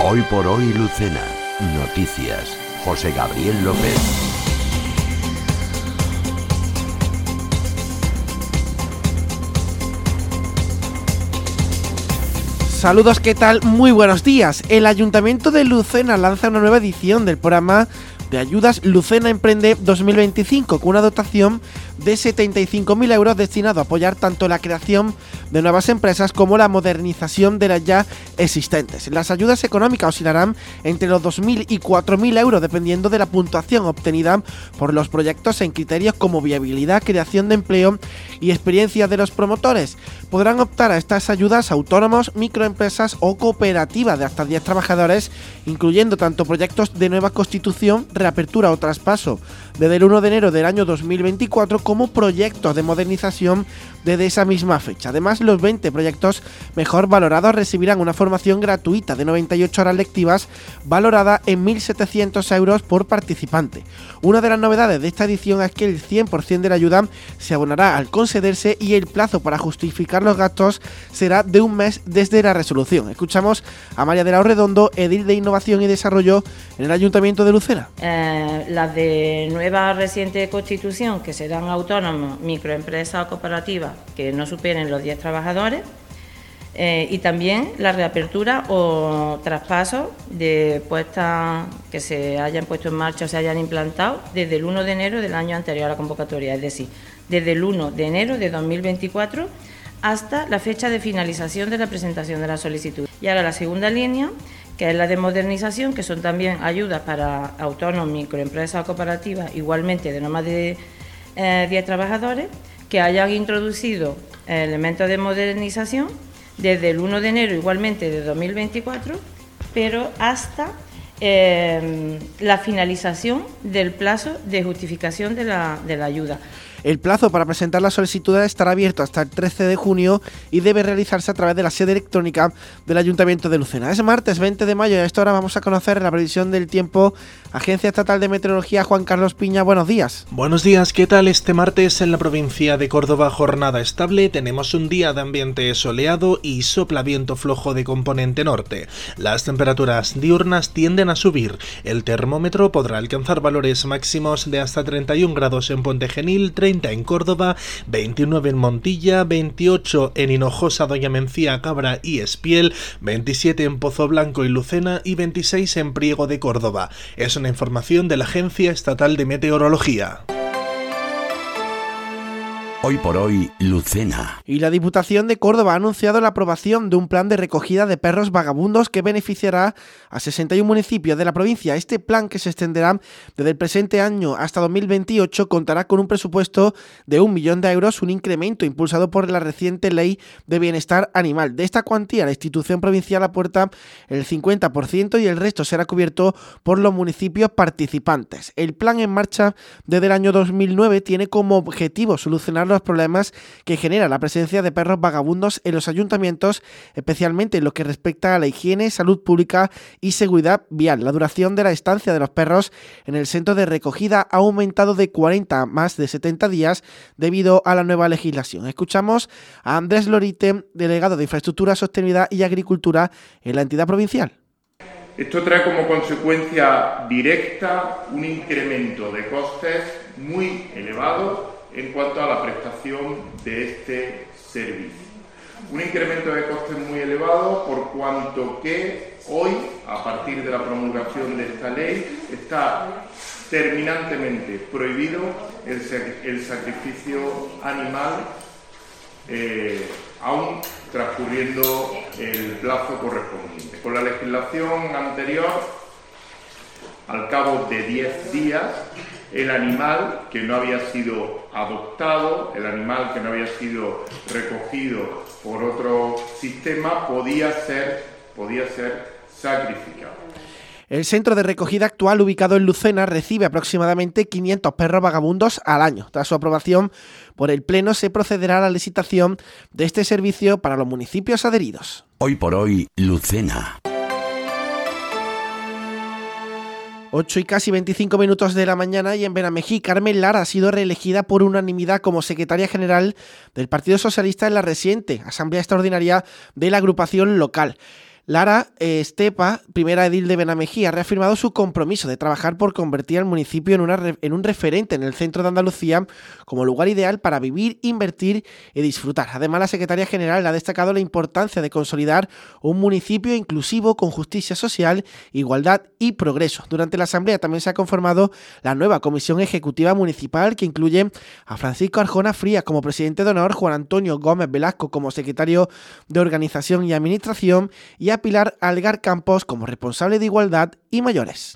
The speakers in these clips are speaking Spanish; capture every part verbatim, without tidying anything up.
Hoy por hoy Lucena. Noticias. José Gabriel López. Saludos, ¿qué tal? Muy buenos días. El Ayuntamiento de Lucena lanza una nueva edición del programa de ayudas Lucena Emprende dos mil veinticinco con una dotación de setenta y cinco mil euros destinado a apoyar tanto la creación de nuevas empresas como la modernización de las ya existentes. Las ayudas económicas oscilarán entre los dos mil y cuatro mil euros dependiendo de la puntuación obtenida por los proyectos en criterios como viabilidad, creación de empleo y experiencia de los promotores. Podrán optar a estas ayudas autónomos, microempresas o cooperativas de hasta diez trabajadores, incluyendo tanto proyectos de nueva constitución, reapertura o traspaso desde el uno de enero del año dos mil veinticuatro como proyectos de modernización desde esa misma fecha. Además, los veinte proyectos mejor valorados recibirán una formación gratuita de noventa y ocho horas lectivas valorada en mil setecientos euros por participante. Una de las novedades de esta edición es que el cien por ciento de la ayuda se abonará al concederse y el plazo para justificar los gastos será de un mes desde la resolución. Escuchamos a María de la Redondo, edil de Innovación y Desarrollo en el Ayuntamiento de Lucena. Eh, las de nueva reciente constitución, que serán autónomos, microempresas o cooperativas que no superen los diez trabajadores, eh, y también la reapertura o traspaso de puestas que se hayan puesto en marcha o se hayan implantado desde el uno de enero del año anterior a la convocatoria, es decir, desde el uno de enero de dos mil veinticuatro hasta la fecha de finalización de la presentación de la solicitud. Y ahora la segunda línea, que es la de modernización, que son también ayudas para autónomos, microempresas o cooperativas, igualmente de no más de eh, diez trabajadores, que hayan introducido elementos de modernización desde el uno de enero igualmente de dos mil veinticuatro, pero hasta eh, la finalización del plazo de justificación de la, de la ayuda. El plazo para presentar la solicitud estará abierto hasta el trece de junio y debe realizarse a través de la sede electrónica del Ayuntamiento de Lucena. Es martes veinte de mayo y a esta hora vamos a conocer la previsión del tiempo. Agencia Estatal de Meteorología, Juan Carlos Piña, buenos días. Buenos días, ¿qué tal? Este martes en la provincia de Córdoba, jornada estable, tenemos un día de ambiente soleado y sopla viento flojo de componente norte. Las temperaturas diurnas tienden a subir. El termómetro podrá alcanzar valores máximos de hasta treinta y un grados en Puente Genil, treinta en Córdoba, veintinueve en Montilla, veintiocho en Hinojosa, Doña Mencía, Cabra y Espiel, veintisiete en Pozo Blanco y Lucena y veintiséis en Priego de Córdoba. Es una información de la Agencia Estatal de Meteorología. Hoy por hoy, Lucena. Y la Diputación de Córdoba ha anunciado la aprobación de un plan de recogida de perros vagabundos que beneficiará a sesenta y uno municipios de la provincia. Este plan, que se extenderá desde el presente año hasta dos mil veintiocho, contará con un presupuesto de un millón de euros, un incremento impulsado por la reciente Ley de Bienestar Animal. De esta cuantía, la institución provincial aporta el cincuenta por ciento y el resto será cubierto por los municipios participantes. El plan, en marcha desde el año dos mil nueve, tiene como objetivo solucionar los problemas que genera la presencia de perros vagabundos en los ayuntamientos, especialmente en lo que respecta a la higiene, salud pública y seguridad vial. La duración de la estancia de los perros en el centro de recogida ha aumentado de cuarenta a más de setenta días debido a la nueva legislación. Escuchamos a Andrés Lorite, delegado de Infraestructura, Sostenibilidad y Agricultura en la entidad provincial. Esto trae como consecuencia directa un incremento de costes muy elevado en cuanto a la prestación de este servicio. Un incremento de costes muy elevado por cuanto que hoy, a partir de la promulgación de esta ley, está terminantemente prohibido el, el sacrificio animal, eh, aún transcurriendo el plazo correspondiente. Con la legislación anterior, al cabo de diez días, el animal que no había sido adoptado, el animal que no había sido recogido por otro sistema, podía ser, podía ser sacrificado. El centro de recogida actual, ubicado en Lucena, recibe aproximadamente quinientos perros vagabundos al año. Tras su aprobación por el Pleno, se procederá a la licitación de este servicio para los municipios adheridos. Hoy por hoy, Lucena. ocho y casi veinticinco minutos de la mañana, y en Benamejí, Carmen Lara ha sido reelegida por unanimidad como secretaria general del Partido Socialista en la reciente Asamblea Extraordinaria de la agrupación local. Lara Estepa, primera edil de Benamejía, ha reafirmado su compromiso de trabajar por convertir al municipio en, una, en un referente en el centro de Andalucía como lugar ideal para vivir, invertir y disfrutar. Además, la secretaria general ha destacado la importancia de consolidar un municipio inclusivo con justicia social, igualdad y progreso. Durante la asamblea también se ha conformado la nueva Comisión Ejecutiva Municipal, que incluye a Francisco Arjona Frías como presidente de honor, Juan Antonio Gómez Velasco como secretario de Organización y Administración y a Pilar Algar Campos como responsable de Igualdad y Mayores.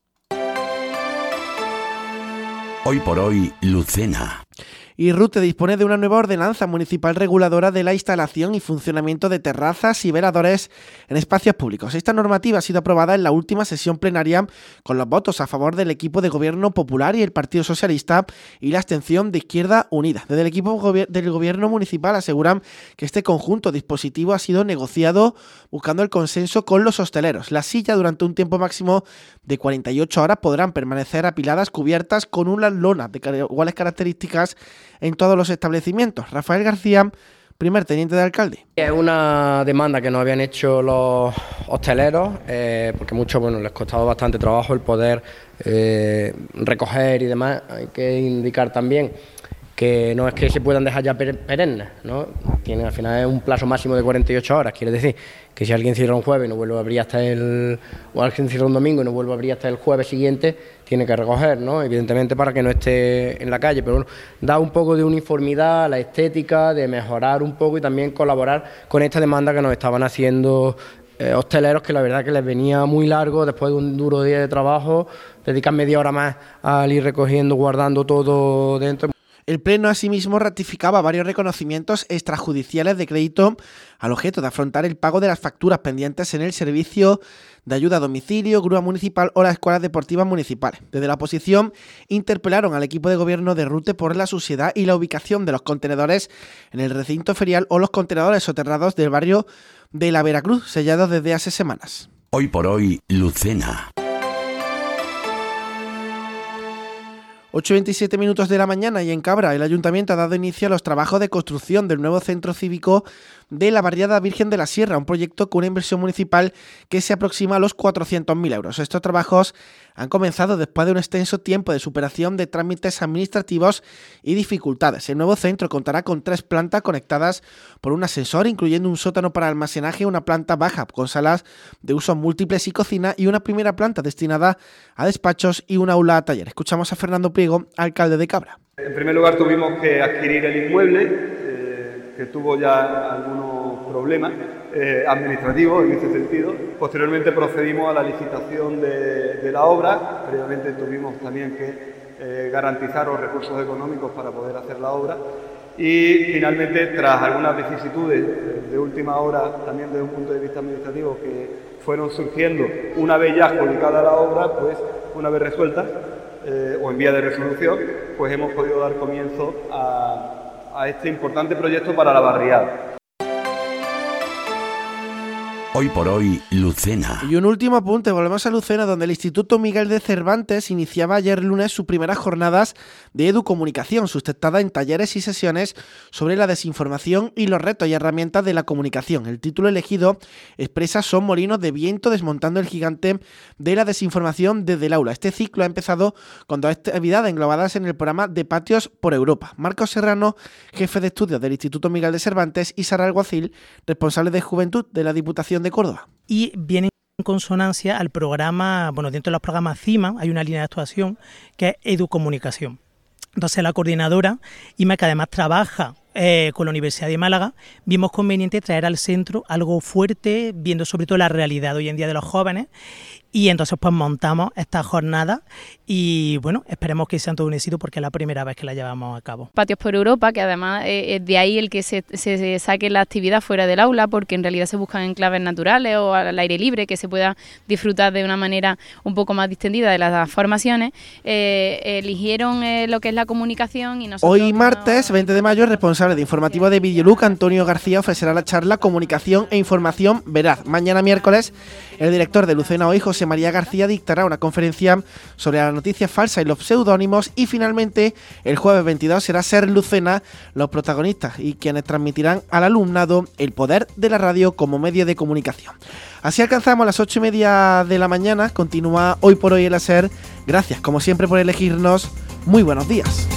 Hoy por hoy, Lucena. Y RUTE dispone de una nueva ordenanza municipal reguladora de la instalación y funcionamiento de terrazas y veladores en espacios públicos. Esta normativa ha sido aprobada en la última sesión plenaria con los votos a favor del equipo de Gobierno Popular y el Partido Socialista y la abstención de Izquierda Unida. Desde el equipo gobier- del Gobierno Municipal aseguran que este conjunto dispositivo ha sido negociado buscando el consenso con los hosteleros. Las sillas durante un tiempo máximo de cuarenta y ocho horas podrán permanecer apiladas cubiertas con una lona de iguales características en todos los establecimientos. Rafael García, primer teniente de alcalde. Es una demanda que nos habían hecho los hosteleros, eh, porque mucho, bueno, les costaba bastante trabajo el poder eh, recoger y demás. Hay que indicar también que no es que se puedan dejar ya perennes, ¿no? Tiene, al final es un plazo máximo de cuarenta y ocho horas, quiere decir que si alguien cierra un jueves y no vuelve a abrir hasta el... o alguien cierra un domingo y no vuelve a abrir hasta el jueves siguiente, tiene que recoger, ¿no? Evidentemente para que no esté en la calle, pero bueno, da un poco de uniformidad a la estética, de mejorar un poco y también colaborar con esta demanda que nos estaban haciendo eh, hosteleros, que la verdad que les venía muy largo después de un duro día de trabajo, dedican media hora más al ir recogiendo, guardando todo dentro. El Pleno asimismo ratificaba varios reconocimientos extrajudiciales de crédito al objeto de afrontar el pago de las facturas pendientes en el servicio de ayuda a domicilio, grúa municipal o las escuelas deportivas municipales. Desde la oposición interpelaron al equipo de gobierno de RUTE por la suciedad y la ubicación de los contenedores en el recinto ferial o los contenedores soterrados del barrio de la Veracruz, sellados desde hace semanas. Hoy por hoy, Lucena. ocho y veintisiete minutos de la mañana y en Cabra el Ayuntamiento ha dado inicio a los trabajos de construcción del nuevo centro cívico de la barriada Virgen de la Sierra, un proyecto con una inversión municipal que se aproxima a los cuatrocientos mil euros. Estos trabajos han comenzado después de un extenso tiempo de superación de trámites administrativos y dificultades. El nuevo centro contará con tres plantas conectadas por un ascensor, incluyendo un sótano para almacenaje, una planta baja con salas de usos múltiples y cocina y una primera planta destinada a despachos y un aula a taller. Escuchamos a Fernando Priego, alcalde de Cabra. En primer lugar tuvimos que adquirir el inmueble, eh, que tuvo ya algunos problemas eh, administrativos en ese sentido. Posteriormente procedimos a la licitación de, de la obra. Previamente tuvimos también que eh, garantizar los recursos económicos para poder hacer la obra. Y finalmente, tras algunas vicisitudes de última hora, también desde un punto de vista administrativo, que fueron surgiendo una vez ya adjudicada la obra, pues una vez resuelta, Eh, o en vía de resolución, pues hemos podido dar comienzo a, a este importante proyecto para la barriada. Hoy por hoy, Lucena. Y un último apunte, volvemos a Lucena, donde el Instituto Miguel de Cervantes iniciaba ayer lunes sus primeras jornadas de educomunicación, sustentada en talleres y sesiones sobre la desinformación y los retos y herramientas de la comunicación. El título elegido expresa Son molinos de viento desmontando el gigante de la desinformación desde el aula. Este ciclo ha empezado con dos actividades englobadas en el programa de Patios por Europa. Marcos Serrano, jefe de estudios del Instituto Miguel de Cervantes, y Sara Alguacil, responsable de Juventud de la Diputación de Córdoba. Y viene en consonancia al programa, bueno, dentro de los programas CIMA hay una línea de actuación que es Educomunicación. Entonces la coordinadora, Ima, que además trabaja eh, con la Universidad de Málaga, vimos conveniente traer al centro algo fuerte, viendo sobre todo la realidad hoy en día de los jóvenes. Y entonces pues montamos esta jornada y bueno, esperemos que sea todo un éxito porque es la primera vez que la llevamos a cabo. Patios por Europa, que además es de ahí el que se, se, se saque la actividad fuera del aula, porque en realidad se buscan enclaves naturales o al aire libre, que se pueda disfrutar de una manera un poco más distendida de las formaciones. Eh, eligieron eh, lo que es la comunicación y nosotros... Hoy martes veinte de mayo, el responsable responsable de informativo de Videoluc, Antonio García, ofrecerá la charla Comunicación e Información Veraz. Mañana miércoles, el director de Lucena Hoy, José María García, dictará una conferencia sobre la noticia falsa y los pseudónimos. Y finalmente, el jueves veintidós será Ser Lucena los protagonistas y quienes transmitirán al alumnado el poder de la radio como medio de comunicación. Así alcanzamos las ocho y media de la mañana. Continúa Hoy por Hoy en la SER. Gracias, como siempre, por elegirnos. Muy buenos días.